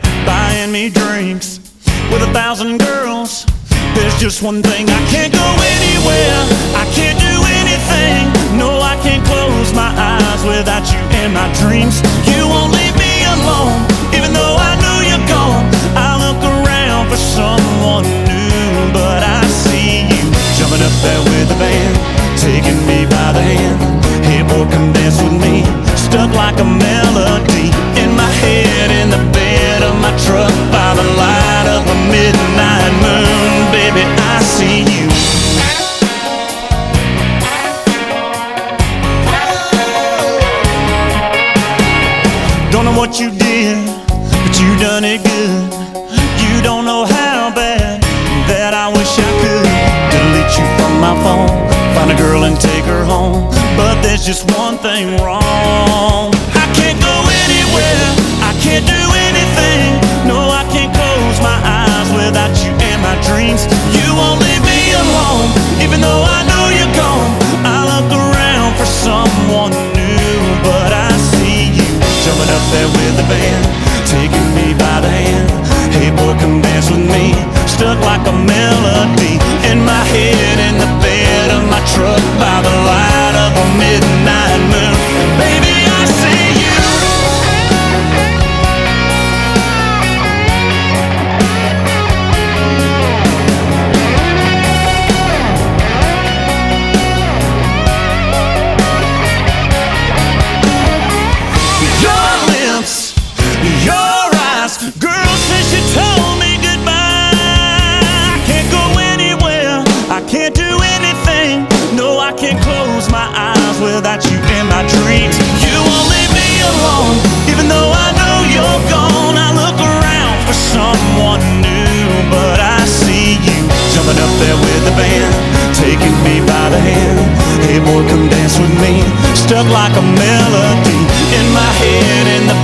buying me drinks with 1,000 girls. There's just one thing, I can't go anywhere, I can't do anything. No, I can't close my eyes without you in my dreams. You won't leave me alone, even though I know you're gone. I look around for someone new, but I see you jumping up there with the band, taking me by the hand. Hey boy, come dance with me, stuck like a melody in my head, in the bed of my truck, by the light of a midnight moon. Baby, I see you. Don't know what you did, but you done it good. You don't know how bad that I wish I could delete you from my phone, find a girl and take her home. But there's just one thing wrong, I can't go anywhere, I can't do anything. No, I can't close my eyes without you in my dreams. You won't leave me alone, even though I know you're gone. I look around for someone new, but I see you jumping up there with the band, taking me by the hand. Hey boy, come dance with me, stuck like a melody in my head, in the bed of my truck, by the light of a midnight moon. Baby, I see you. Your lips, your eyes, girl says you told me goodbye. I can't go anywhere, I can't do anything. No, I can't close my eyes without you in my dreams. You won't leave me alone, even though I know you're gone. I look around for someone new, but I see you jumping up there with the band, taking me by the hand. Hey boy, come dance with me, stuck like a melody in my head, in the